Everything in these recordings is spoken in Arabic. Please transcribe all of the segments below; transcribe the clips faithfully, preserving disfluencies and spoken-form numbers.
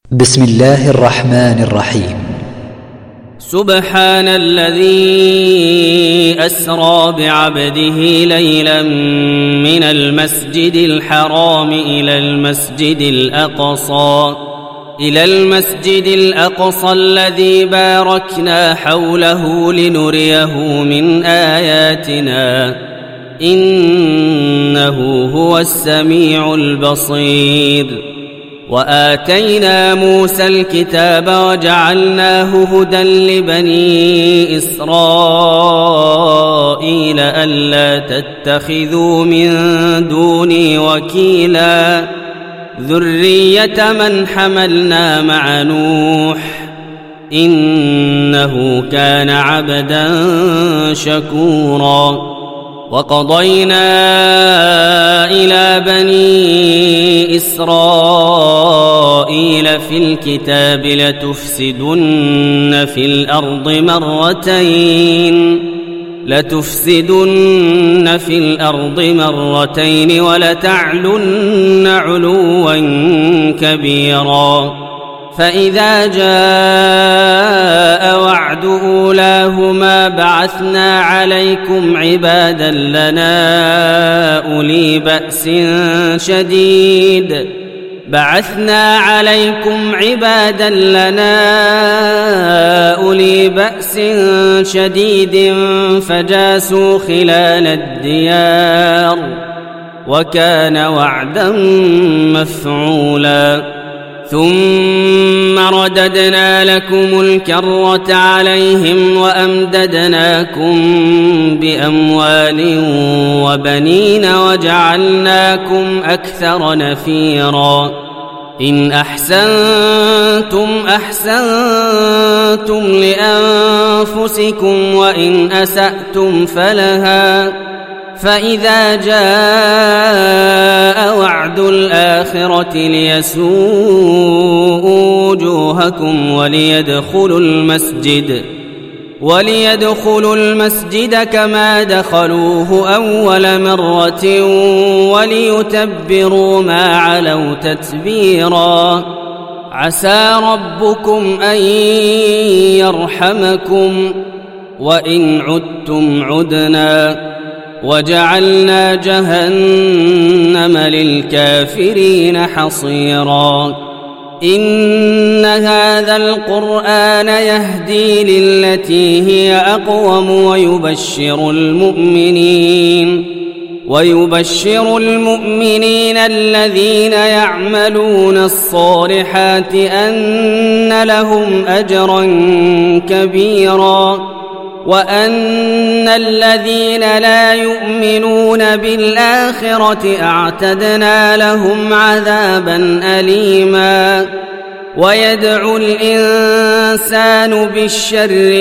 بسم الله الرحمن الرحيم. سبحان الذي أسرى بعبده ليلا من المسجد الحرام إلى المسجد الأقصى إلى المسجد الأقصى الذي باركنا حوله لنريه من آياتنا إنه هو السميع البصير. وآتينا موسى الكتاب وجعلناه هدى لبني إسرائيل ألا تتخذوا من دوني وكيلا ذرية من حملنا مع نوح إنه كان عبدا شكورا. وقضينا إلى بني إسرائيل في الكتاب لتفسدن في الأرض مرتين لتفسدن في الأرض مرتين ولتعلن علوا كبيرا. فإذا جاء وعد أولاهما بعثنا عليكم عبادا لنا أولي بأس شديد بعثنا عليكم عبادا لنا أولي بأس شديد فجاسوا خلال الديار وكان وعدا مفعولا. ثم رددنا لكم الكرة عليهم وأمددناكم بأموال وبنين وجعلناكم أكثر نفيرا. إن أحسنتم أحسنتم لأنفسكم وإن أسأتم فلها فإذا جاء وعد الآخرة ليسوءوا وجوهكم وليدخلوا المسجد وليدخلوا المسجد كما دخلوه أول مرة وليتبروا ما علوا تتبيرا. عسى ربكم أن يرحمكم وإن عدتم عدنا وجعلنا جهنم للكافرين حصيرا. إن هذا القرآن يهدي للتي هي أقوم ويبشر المؤمنين ويبشر المؤمنين الذين يعملون الصالحات أن لهم أجرا كبيرا وأن الذين لا يؤمنون بالآخرة أعتدنا لهم عذابا أليما. ويدعو الإنسان بالشر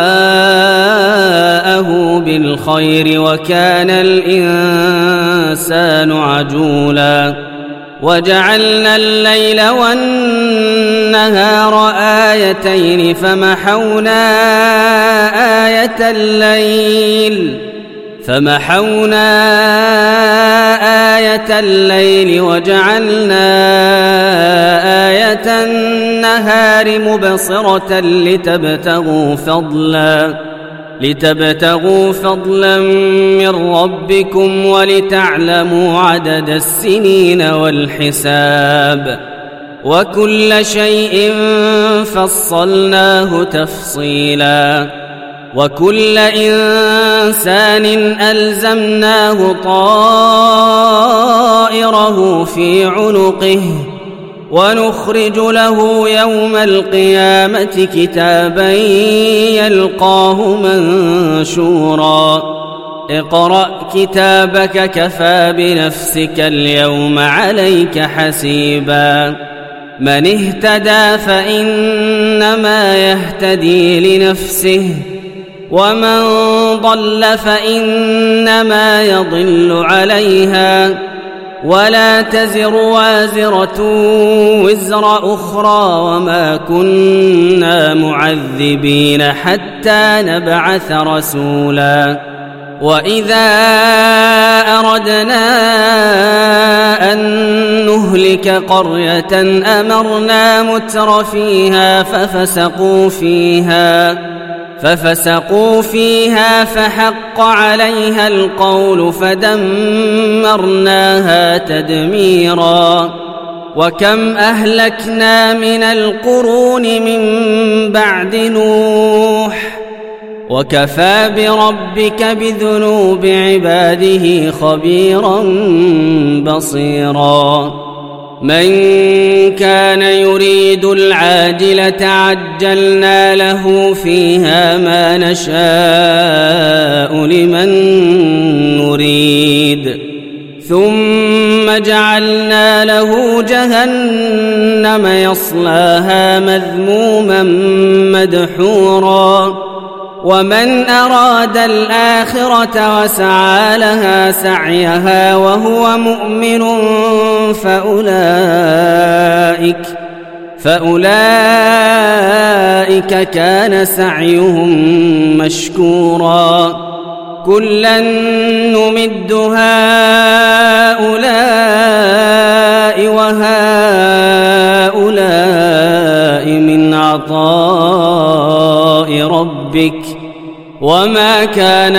دعاءه بالخير وكان الإنسان عجولا. وجعلنا الليل والنهار آيتين فمحونا آية الليل فمحونا آية الليل وجعلنا آية النهار مبصرة لتبتغوا فضلا لتبتغوا فضلا من ربكم ولتعلموا عدد السنين والحساب وكل شيء فصلناه تفصيلا. وكل إنسان ألزمناه طائره في عنقه ونخرج له يوم القيامة كتابا يلقاه منشورا. اقرأ كتابك كفى بنفسك اليوم عليك حسيبا. من اهتدى فإنما يهتدي لنفسه ومن ضل فإنما يضل عليها ولا تزر وازرة وزر أخرى وما كنا معذبين حتى نبعث رسولا. وإذا أردنا أن نهلك قرية أمرنا متر فيها ففسقوا فيها ففسقوا فيها فحق عليها القول فدمرناها تدميرا وكم أهلكنا من القرون من بعد نوح وكفى بربك بذنوب عباده خبيرا بصيرا من كان يريد العاجلة عجلنا له فيها ما نشاء لمن نريد ثم جعلنا له جهنم يصلاها مذموما مدحورا ومن أراد الآخرة وسعى لها سعيها وهو مؤمن فأولئك فأولئك كان سعيهم مشكورا كلا نمد هؤلاء وهؤلاء من عطاء ربك وما كان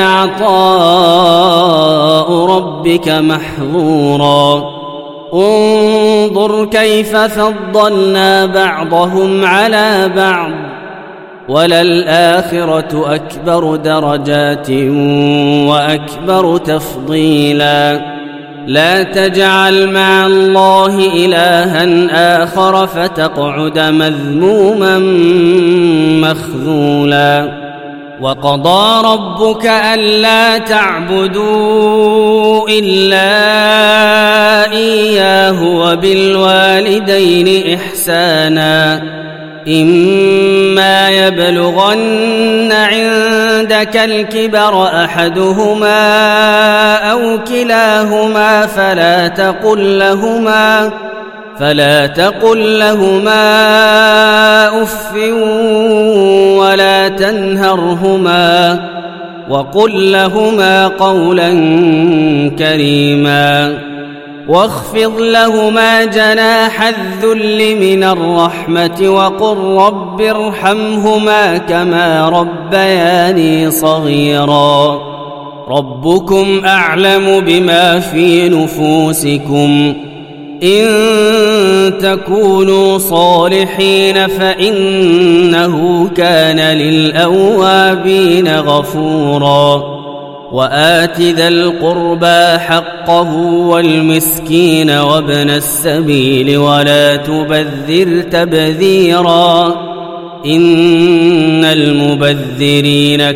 عطاء ربك محظورا انظر كيف فضلنا بعضهم على بعض وللآخرة أكبر درجات وأكبر تفضيلا لا تجعل مع الله إلها آخر فتقعد مذموما مخذولا وقضى ربك ألا تعبدوا إلا إياه وبالوالدين إحسانا إما يبلغن عندك الكبر أحدهما أو كلاهما فلا تقل لهما فلا تقل لهما أف ولا تنهرهما وقل لهما قولا كريما واخفض لهما جناح الذل من الرحمة وقل رب ارحمهما كما ربياني صغيرا ربكم أعلم بما في نفوسكم إن تكونوا صالحين فإنه كان للأوابين غفورا وآت ذا القربى حقه والمسكين وابن السبيل ولا تبذر تبذيرا إن المبذرين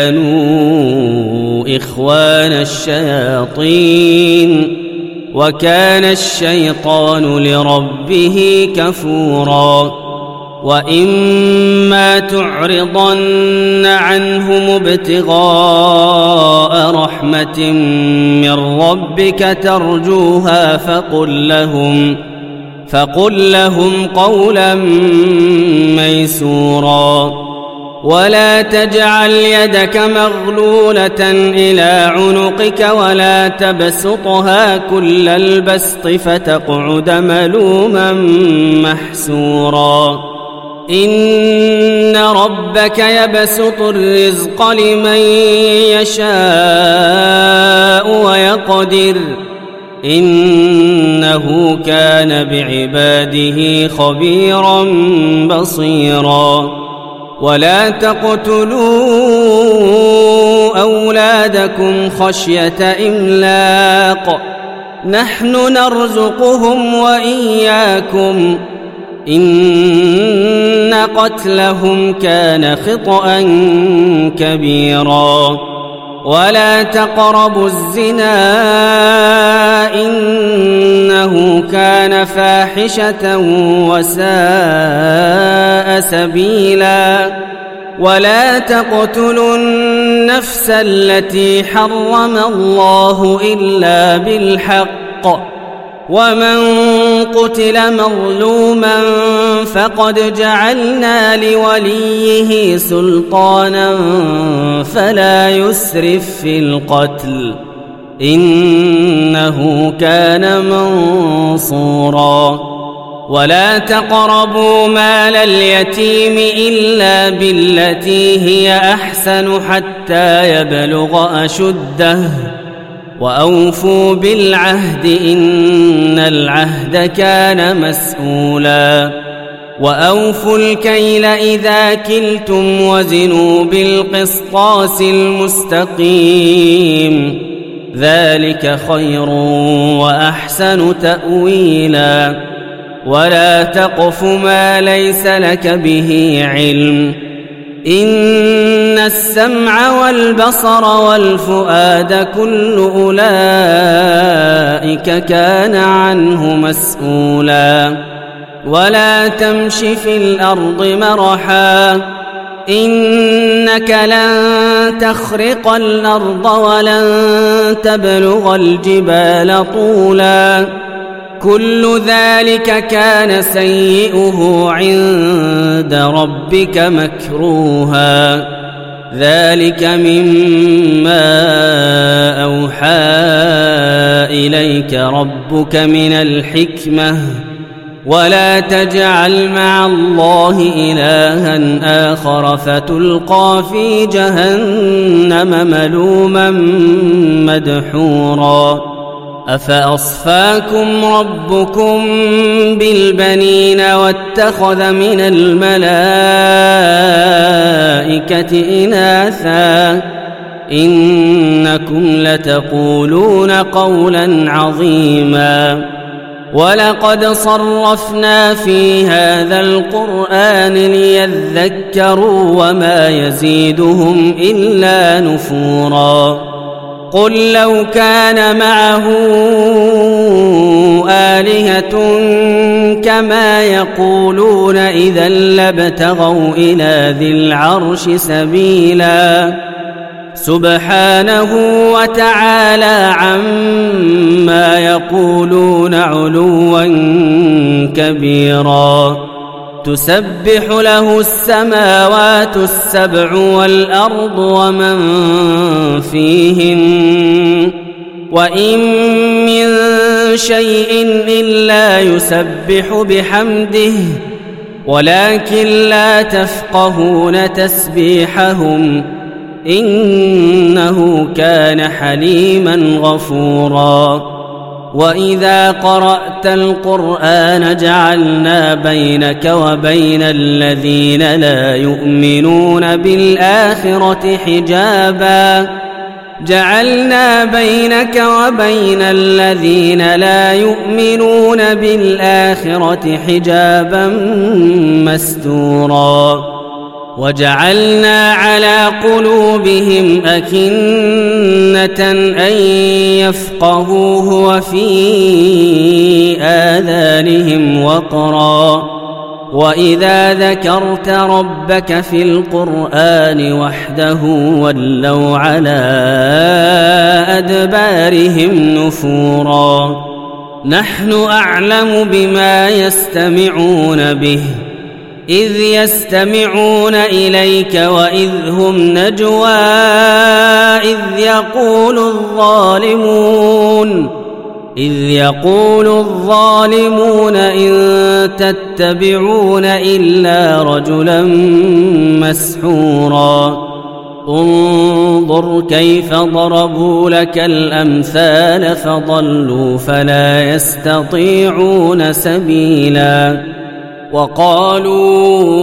كانوا إخوان الشياطين وكان الشيطان لربه كفورا وإما تعرضن عنهم ابتغاء رحمة من ربك ترجوها فقل لهم فقل لهم قولا ميسورا ولا تجعل يدك مغلولة إلى عنقك ولا تبسطها كل البسط فتقعد ملوما محسورا إن ربك يبسط الرزق لمن يشاء ويقدر إنه كان بعباده خبيرا بصيرا ولا تقتلوا أولادكم خشية إملاق نحن نرزقهم وإياكم إن قتلهم كان خطأ كبيرا ولا تقربوا الزنا إنه كان فاحشة وساء سبيلا ولا تقتلوا النفس التي حرم الله إلا بالحق ومن قتل مظلوما فقد جعلنا لوليه سلطانا فلا يسرف في القتل إنه كان منصورا ولا تقربوا مال اليتيم إلا بالتي هي أحسن حتى يبلغ أشده وأوفوا بالعهد إن العهد كان مسؤولا وأوفوا الكيل إذا كلتم وزنوا بالقسطاس المستقيم ذلك خير وأحسن تأويلا ولا تقف ما ليس لك به علم إن السمع والبصر والفؤاد كل أولئك كان عنه مسؤولا ولا تمش في الأرض مرحا إنك لن تخرق الأرض ولن تبلغ الجبال طولا كل ذلك كان سيئه عند ربك مكروها ذلك مما أوحى إليك ربك من الحكمة ولا تجعل مع الله إلها آخر فتلقى في جهنم ملوما مدحورا أفأصفاكم ربكم بالبنين واتخذ من الملائكة إناثا إنكم لتقولون قولا عظيما ولقد صرفنا في هذا القرآن ليذكروا وما يزيدهم إلا نفورا قل لو كان معه آلهة كما يقولون إذا لابتغوا إلى ذي العرش سبيلا سبحانه وتعالى عما يقولون علوا كبيرا تسبح له السماوات السبع والأرض ومن فيهن وإن من شيء إلا يسبح بحمده ولكن لا تفقهون تسبيحهم إنه كان حليما غفورا وإذا قرأت القرآن جعلنا بينك وبين الذين لا يؤمنون بالآخرة حجابا جعلنا بينك وبين الذين لا يؤمنون بالآخرة حجابا مستورا وجعلنا على قلوبهم أكنة أن يفقهوه وفي آذانهم وقرا وإذا ذكرت ربك في القرآن وحده ولوا على أدبارهم نفورا نحن أعلم بما يستمعون به إذ يستمعون إليك وإذ هم نجوى إذ يقول الظالمون إذ يقول الظالمون إن تتبعون إلا رجلا مسحورا انظر كيف ضربوا لك الأمثال فضلوا فلا يستطيعون سبيلا وقالوا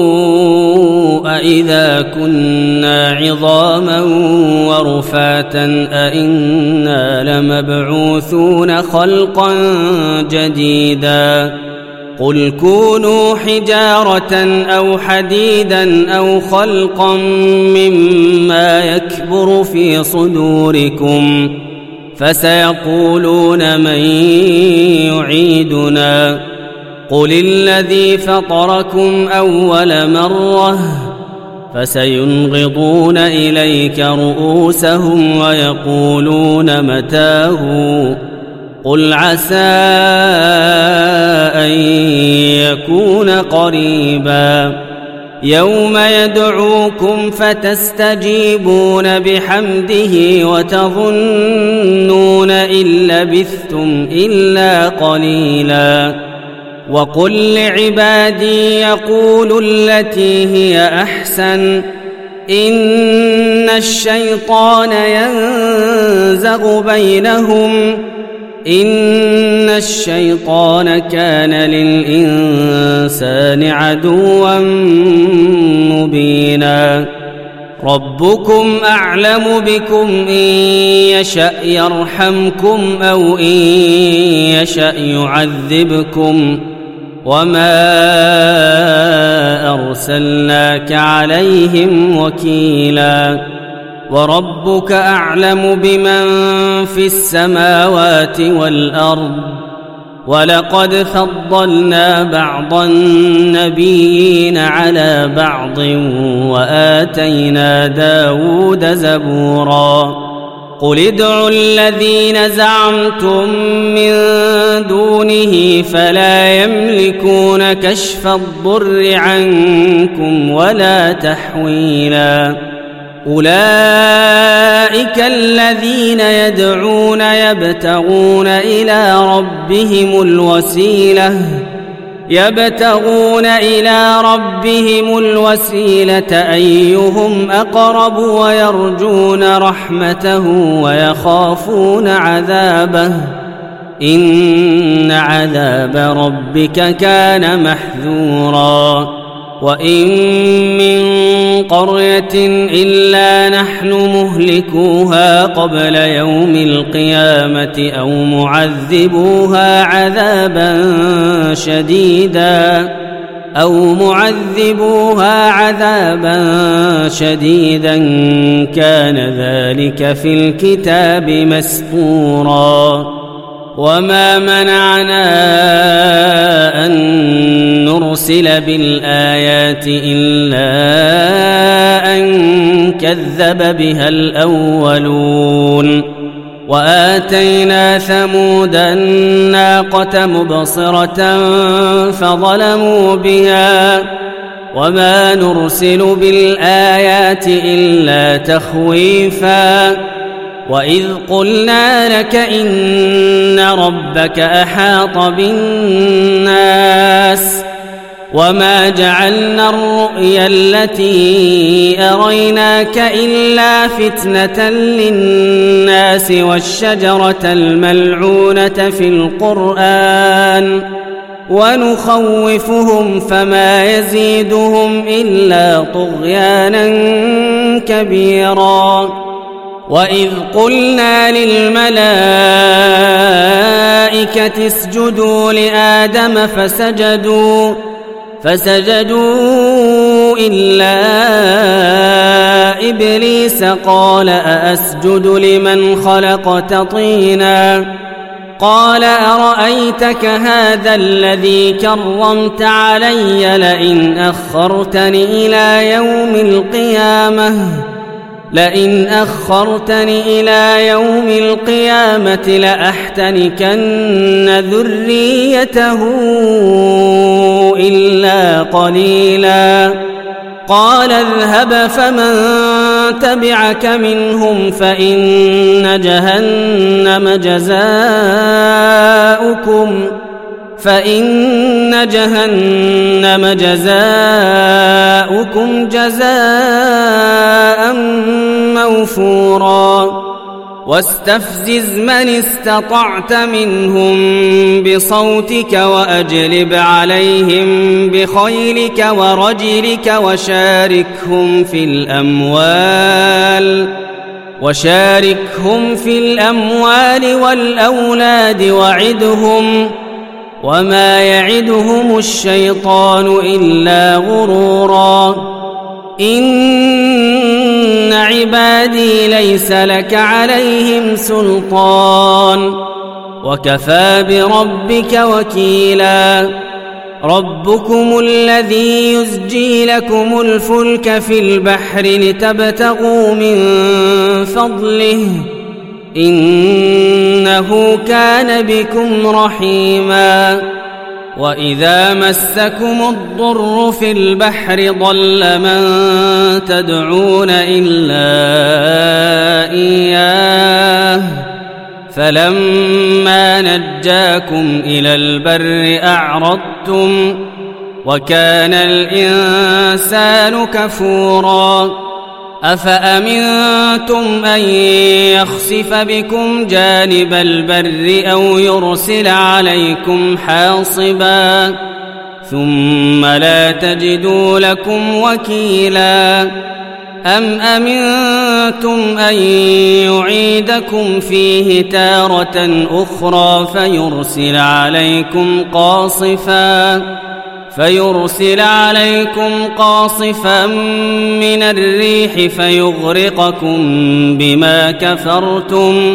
أإذا كنا عظاما ورفاتا أإنا لمبعوثون خلقا جديدا قل كونوا حجارة أو حديدا أو خلقا مما يكبر في صدوركم فسيقولون من يعيدنا قل الذي فطركم أول مرة فسينغضون إليك رؤوسهم ويقولون متاه قل عسى أن يكون قريبا يوم يدعوكم فتستجيبون بحمده وتظنون إن لبثتم إلا قليلا وقل لعبادي يقولوا التي هي أحسن إن الشيطان ينزغ بينهم إن الشيطان كان للإنسان عدوا مبينا ربكم أعلم بكم إن يشأ يرحمكم أو إن يشأ يعذبكم وما أرسلناك عليهم وكيلا وربك أعلم بمن في السماوات والأرض ولقد فضلنا بعض النبيين على بعض وآتينا داود زبورا قل ادعوا الذين زعمتم من دونه فلا يملكون كشف الضر عنكم ولا تحويلا أولئك الذين يدعون يبتغون إلى ربهم الوسيلة يبتغون إلى ربهم الوسيلة أيهم أقرب ويرجون رحمته ويخافون عذابه إن عذاب ربك كان محذورا وإن من قرية إلا نحن مهلكوها قبل يوم القيامة أو معذبوها عذابا شديدا أو معذبوها عذابا شديدا كان ذلك في الكتاب مسطورا وما منعنا أن نرسل بالآيات إلا أن كذب بها الأولون وآتينا ثمود الناقة مبصرة فظلموا بها وما نرسل بالآيات إلا تخويفا وإذ قلنا لك إن ربك أحاط بالناس وما جعلنا الرؤيا التي أريناك إلا فتنة للناس والشجرة الملعونة في القرآن ونخوفهم فما يزيدهم إلا طغيانا كبيرا وإذ قلنا للملائكة اسجدوا لآدم فسجدوا فسجدوا إلا إبليس قال أأسجد لمن خلقت طينا قال أرأيتك هذا الذي كرمت علي لئن أخرتني إلى يوم القيامة لئن أخرتني إلى يوم القيامة لأحتنكن ذريته إلا قليلا قال اذهب فمن تبعك منهم فإن جهنم جزاؤكم فإن جهنم جزاؤكم جزاء موفورا واستفزز من استطعت منهم بصوتك وأجلب عليهم بخيلك ورجلك وشاركهم في الأموال وشاركهم في الأموال والأولاد وعدهم وما يعدهم الشيطان إلا غرورا إن عبادي ليس لك عليهم سلطان وكفى بربك وكيلا ربكم الذي يزجي لكم الفلك في البحر لتبتغوا من فضله إنه كان بكم رحيما وإذا مسكم الضر في البحر ضل من تدعون إلا إياه فلما نجاكم إلى البر أعرضتم وكان الإنسان كفورا أفأمنتم أن يخسف بكم جانب البر أو يرسل عليكم حاصبا ثم لا تجدوا لكم وكيلا أم أمنتم أن يعيدكم فيه تارة أخرى فيرسل عليكم قاصفا فيرسل عليكم قاصفا من الريح فيغرقكم بما كفرتم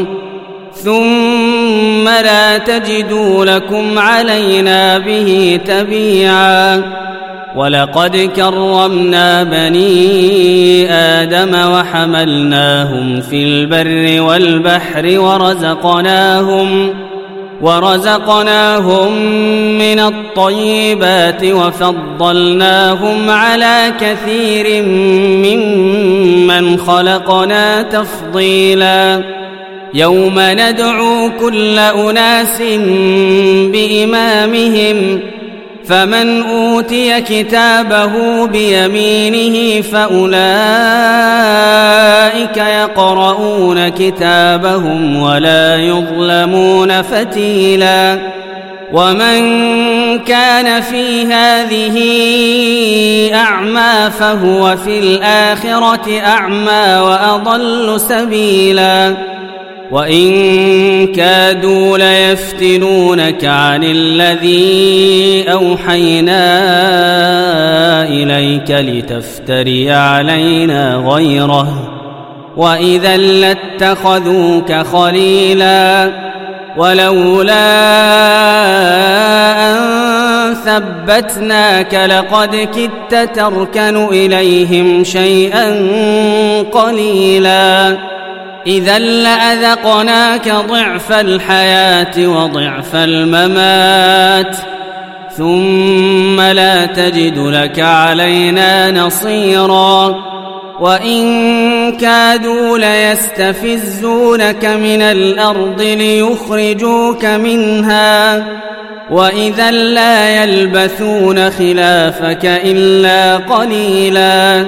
ثم لا تجدوا لكم علينا به تبيعا ولقد كرمنا بني آدم وحملناهم في البر والبحر ورزقناهم ورزقناهم من الطيبات وفضلناهم على كثير ممن خلقنا تفضيلا يوم ندعو كل أناس بإمامهم فمن أوتي كتابه بيمينه فأولئك يقرؤون كتابهم ولا يظلمون فتيلا ومن كان في هذه أعمى فهو في الآخرة أعمى وأضل سبيلا وإن كادوا ليفتنونك عن الذي أوحينا إليك لتفتري علينا غيره وإذا لاتخذوك خليلا ولولا أن ثبتناك لقد كدت تركن إليهم شيئا قليلا إذا لأذقناك ضعف الحياة وضعف الممات ثم لا تجد لك علينا نصيرا وإن كادوا ليستفزونك من الأرض ليخرجوك منها وإذا لا يلبثون خلافك إلا قليلا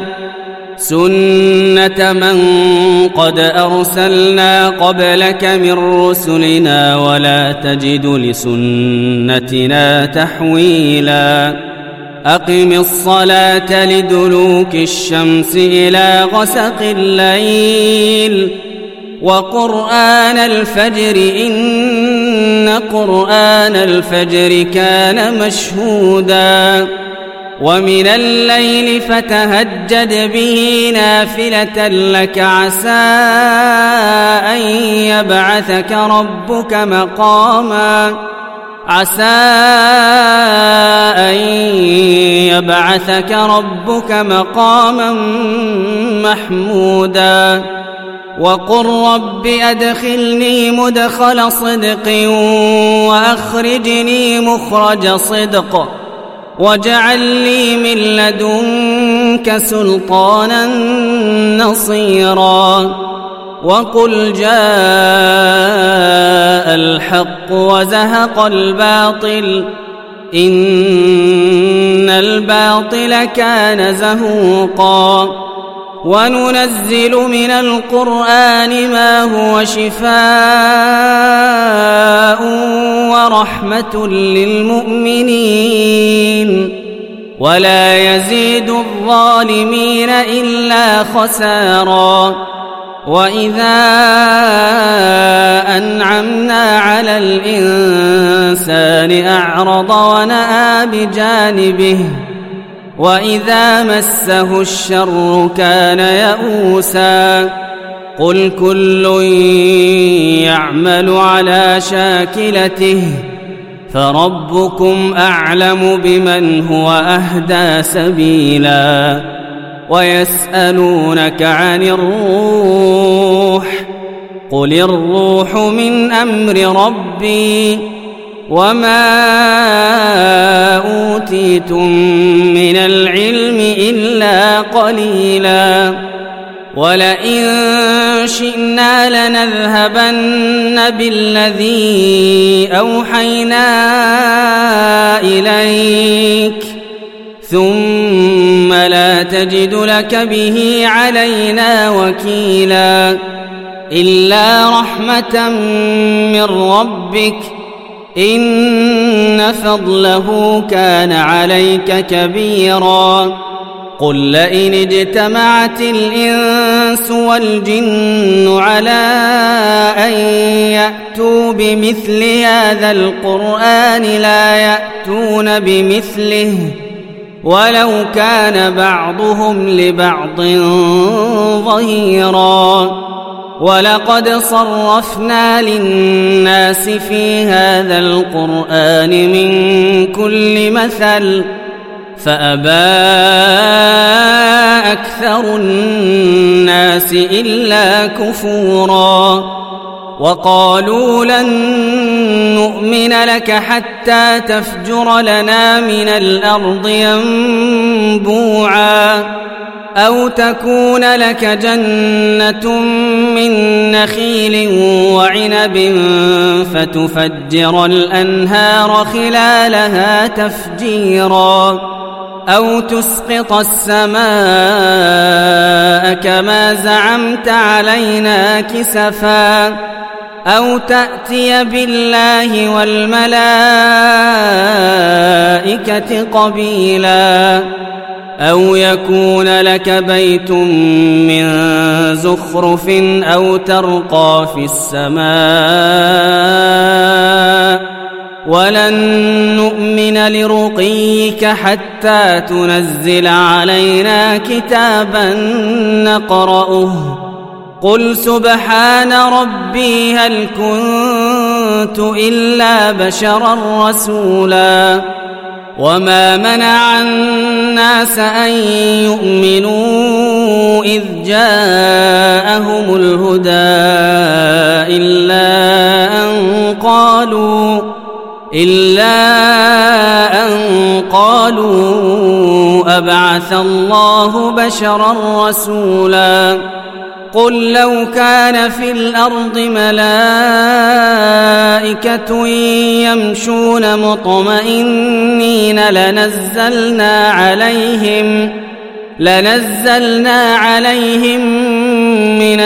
سنة من قد أرسلنا قبلك من رسلنا ولا تجد لسنتنا تحويلا أقم الصلاة لدلوك الشمس إلى غسق الليل وقرآن الفجر إن قرآن الفجر كان مشهودا ومن الليل فتهجد به نافلة لك عسى أن يبعثك ربك مقاما عسى أن يبعثك ربك مقاما محمودا وقل رب أدخلني مدخل صدق وأخرجني مخرج صدق واجعل لي من لدنك سلطانا نصيرا وقل جاء الحق وزهق الباطل إن الباطل كان زهوقا وننزل من القرآن ما هو شفاء ورحمة للمؤمنين ولا يزيد الظالمين إلا خسارا وإذا أنعمنا على الإنسان أعرض ونأى بجانبه وإذا مسه الشر كان يئوسا قل كل يعمل على شاكلته فربكم أعلم بمن هو أهدى سبيلا ويسألونك عن الروح قل الروح من أمر ربي وما أوتيتم من العلم إلا قليلا ولئن شئنا لنذهبن بالذي أوحينا إليك ثم لا تجد لك به علينا وكيلا إلا رحمة من ربك إن فضله كان عليك كبيرا قل لئن اجتمعت الإنس والجن على أن يأتوا بمثل هذا القرآن لا يأتون بمثله ولو كان بعضهم لبعض ظهيرا ولقد صرفنا للناس في هذا القرآن من كل مثل فأبى أكثر الناس إلا كفورا وقالوا لن نؤمن لك حتى تفجر لنا من الأرض ينبوعا أو تكون لك جنة من نخيل وعنب فتفجر الأنهار خلالها تفجيرا أو تسقط السماء كما زعمت علينا كسفا أو تأتي بالله والملائكة قبيلا أو يكون لك بيت من زخرف أو ترقى في السماء ولن نؤمن لرقيك حتى تنزل علينا كتابا نقرأه قل سبحان ربي هل كنت إلا بشرا رسولا وما منع الناس أن يؤمنوا إذ جاءهم الهدى إلا أن قالوا إلا أن قالوا أبعث الله بشرا رسولا قل لو كان في الأرض ملائكة يمشون مطمئنين لنزلنا عليهم لنزلنا عليهم من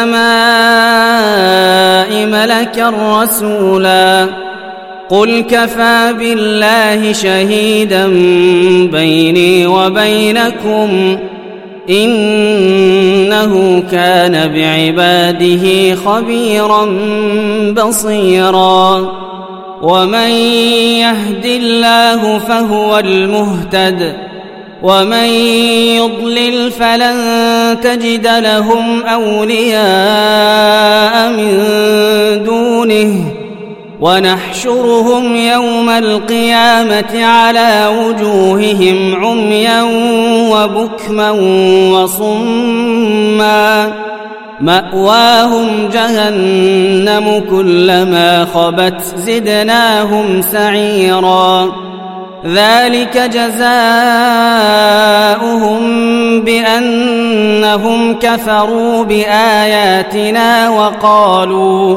السماء ملكا رسولا قل كفى بالله شهيدا بيني وبينكم إنه كان بعباده خبيرا بصيرا ومن يهد الله فهو المهتد ومن يضلل فلن تجد لهم أولياء من دونه ونحشرهم يوم القيامة على وجوههم عميا وبكما وصما مأواهم جهنم كلما خبت زدناهم سعيرا ذلك جزاؤهم بأنهم كفروا بآياتنا وقالوا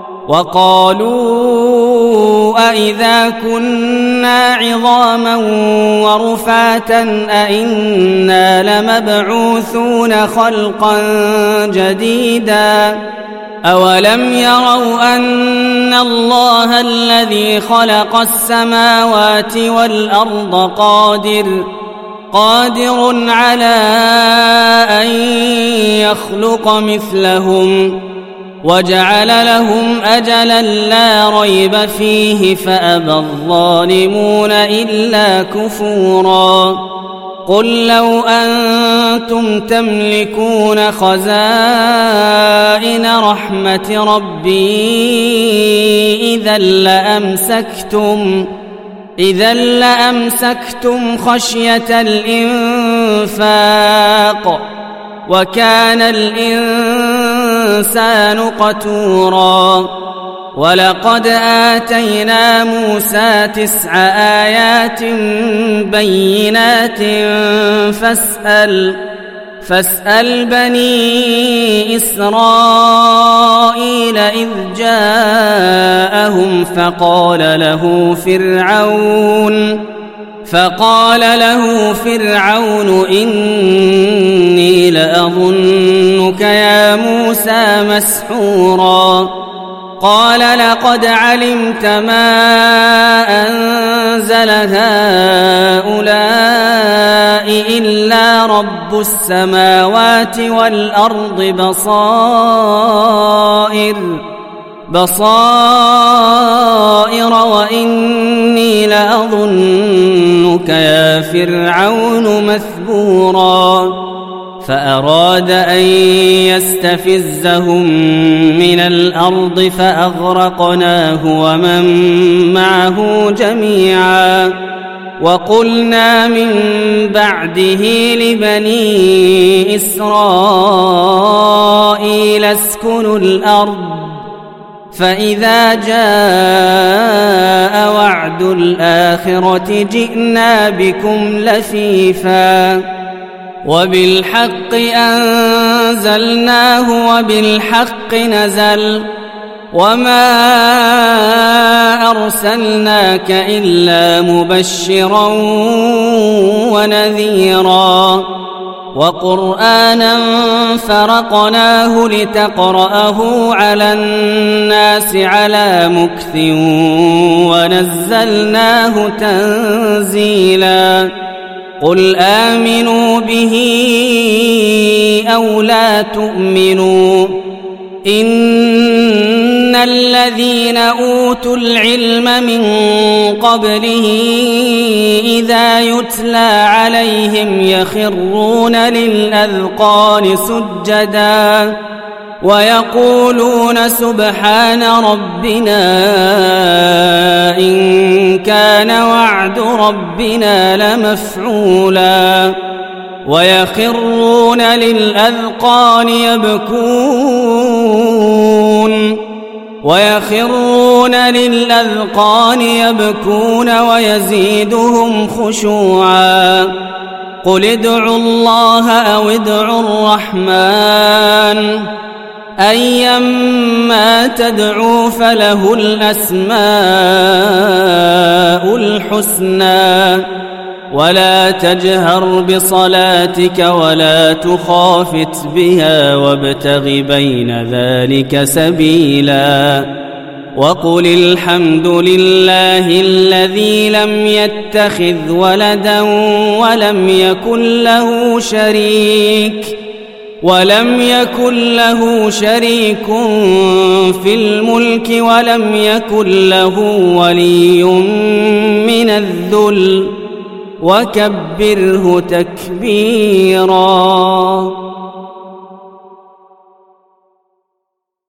وقالوا أئذا كنا عظاما ورفاتا أئنا لمبعوثون خلقا جديدا أولم يروا أن الله الذي خلق السماوات والأرض قادر قادر على أن يخلق مثلهم وجعل لهم أجلا لا ريب فيه فأبى الظالمون إلا كفورا قل لو أنتم تملكون خزائن رحمة ربي إذا لأمسكتم إذا لأمسكتم خشية الإنفاق وكان الإنفاق الإنسان قتورا ولقد آتينا موسى تسع آيات بينات فاسأل فاسأل بني إسرائيل إذ جاءهم فقال له فرعون فقال له فرعون إني لأظنك يا موسى مسحورا قال لقد علمت ما أنزل هؤلاء إلا رب السماوات والأرض بصائر بصائر وإني لأظنك يا فرعون مثبورا فأراد أن يستفزهم من الأرض فأغرقناه ومن معه جميعا وقلنا من بعده لبني إسرائيل اسكنوا الأرض فإذا جاء وعد الآخرة جئنا بكم لفيفا وبالحق أنزلناه وبالحق نزل وما أرسلناك إلا مبشرا ونذيرا وقرآنا فرقناه لتقرأه على الناس على مكث ونزلناه تنزيلا قل آمنوا به أو لا تؤمنوا إن الذين أوتوا العلم من قبله إذا يتلى عليهم يخرون للأذقان سجدا ويقولون سبحان ربنا إن كان وعد ربنا لمفعولا ويخرون للأذقان يبكون ويخرون للأذقان يبكون ويزيدهم خشوعا قل ادعوا الله أو ادعوا الرحمن أيما تدعوا فله الأسماء الحسنى ولا تجهر بصلاتك ولا تخافت بها وابتغ بين ذلك سبيلا وقل الحمد لله الذي لم يتخذ ولدا ولم يكن له شريك ولم يكن له شريك في الملك ولم يكن له ولي من الذل وكبره تكبيرا.